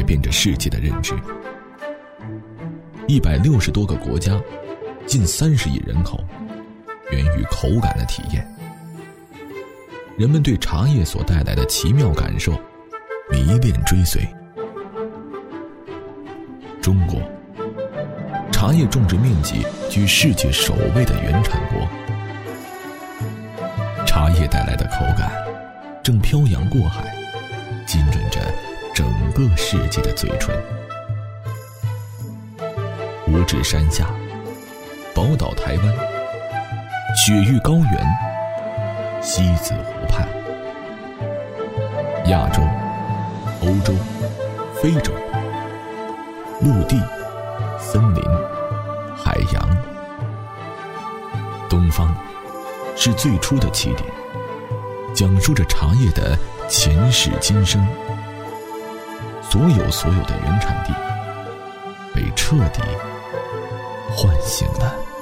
变着世界的认知。160多个国家，近30亿人口，源于口感的体验。人们对茶叶所带来的奇妙感受迷恋追随。中国茶叶种植面积居世界首位的原产国，茶叶带来的口感正漂洋过海，浸润着整个世界的嘴唇。五指山下，宝岛台湾，雪域高原，西子湖畔，亚洲、欧洲、非洲，陆地、森林、海洋，东方是最初的起点，讲述着茶叶的前世今生。所有的原产地被彻底唤醒了。